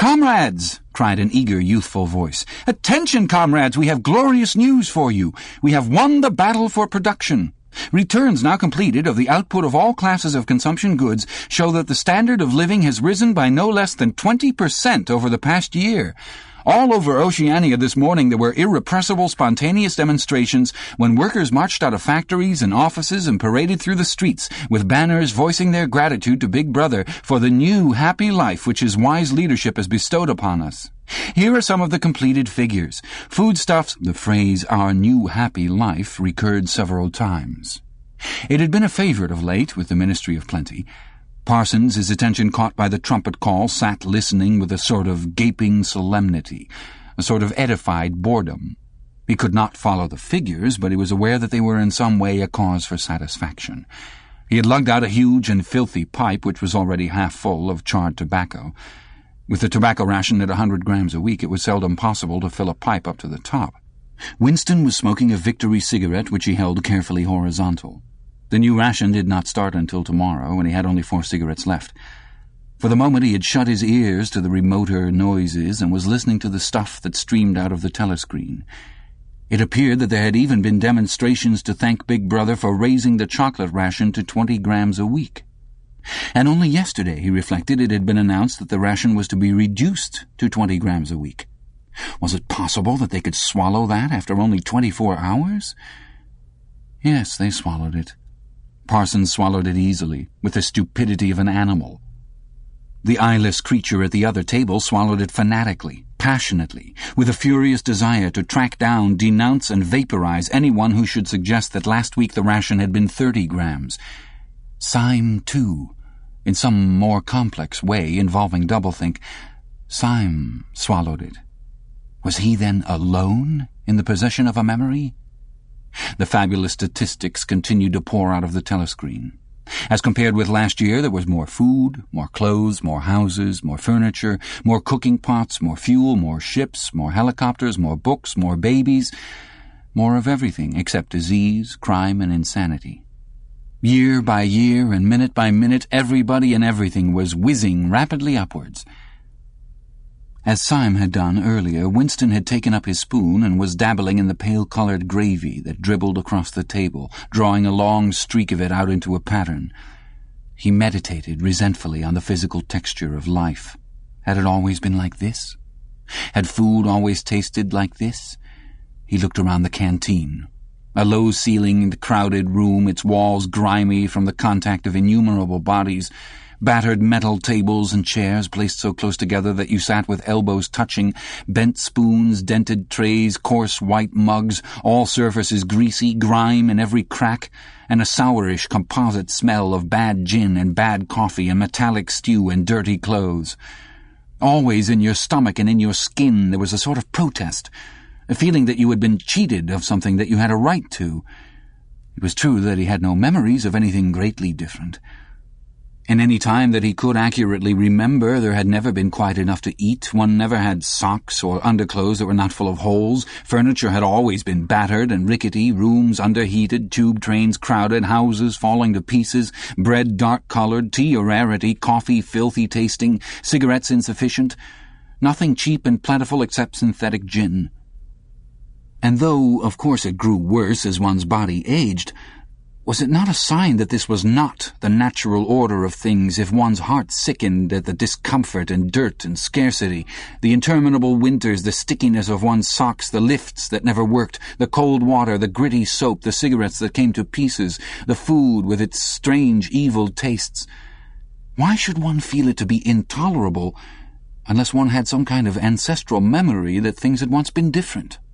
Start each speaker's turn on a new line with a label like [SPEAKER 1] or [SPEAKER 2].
[SPEAKER 1] "Comrades!" cried an eager, youthful voice. "Attention, comrades! We have glorious news for you. We have won the battle for production. Returns now completed of the output of all classes of consumption goods show that the standard of living has risen by no less than 20% over the past year. All over Oceania this morning there were irrepressible, spontaneous demonstrations when workers marched out of factories and offices and paraded through the streets with banners voicing their gratitude to Big Brother for the new, happy life which his wise leadership has bestowed upon us. Here are some of the completed figures. Foodstuffs, the phrase, "our new happy life," recurred several times. It had been a favorite of late with the Ministry of Plenty. Parsons, his attention caught by the trumpet call, sat listening with a sort of gaping solemnity, a sort of edified boredom. He could not follow the figures, but he was aware that they were in some way a cause for satisfaction. He had lugged out a huge and filthy pipe, which was already half full of charred tobacco. With the tobacco ration at 100 grams a week, it was seldom possible to fill a pipe up to the top. Winston was smoking a Victory cigarette, which he held carefully horizontal. The new ration did not start until tomorrow, and he had only 4 cigarettes left. For the moment he had shut his ears to the remoter noises and was listening to the stuff that streamed out of the telescreen. It appeared that there had even been demonstrations to thank Big Brother for raising the chocolate ration to 20 grams a week. And only yesterday, he reflected, it had been announced that the ration was to be reduced to 20 grams a week. Was it possible that they could swallow that after only 24 hours? Yes, they swallowed it. Parsons swallowed it easily, with the stupidity of an animal. The eyeless creature at the other table swallowed it fanatically, passionately, with a furious desire to track down, denounce, and vaporize anyone who should suggest that last week the ration had been 30 grams. Syme, too, in some more complex way involving doublethink, Syme swallowed it. Was he then alone in the possession of a memory? The fabulous statistics continued to pour out of the telescreen. As compared with last year, there was more food, more clothes, more houses, more furniture, more cooking pots, more fuel, more ships, more helicopters, more books, more babies, more of everything except disease, crime, and insanity. Year by year and minute by minute, everybody and everything was whizzing rapidly upwards. As Syme had done earlier, Winston had taken up his spoon and was dabbling in the pale-coloured gravy that dribbled across the table, drawing a long streak of it out into a pattern. He meditated resentfully on the physical texture of life. Had it always been like this? Had food always tasted like this? He looked around the canteen. A low-ceilinged, crowded room, its walls grimy from the contact of innumerable bodies, battered metal tables and chairs placed so close together that you sat with elbows touching, bent spoons, dented trays, coarse white mugs, all surfaces greasy, grime in every crack, and a sourish composite smell of bad gin and bad coffee and metallic stew and dirty clothes. Always in your stomach and in your skin there was a sort of protest, a feeling that you had been cheated of something that you had a right to. It was true that he had no memories of anything greatly different. In any time that he could accurately remember, there had never been quite enough to eat. One never had socks or underclothes that were not full of holes. Furniture had always been battered and rickety, rooms underheated, tube trains crowded, houses falling to pieces, bread dark-coloured, tea a rarity, coffee filthy tasting, cigarettes insufficient, nothing cheap and plentiful except synthetic gin. And though, of course, it grew worse as one's body aged, was it not a sign that this was not the natural order of things if one's heart sickened at the discomfort and dirt and scarcity, the interminable winters, the stickiness of one's socks, the lifts that never worked, the cold water, the gritty soap, the cigarettes that came to pieces, the food with its strange, evil tastes? Why should one feel it to be intolerable unless one had some kind of ancestral memory that things had once been different?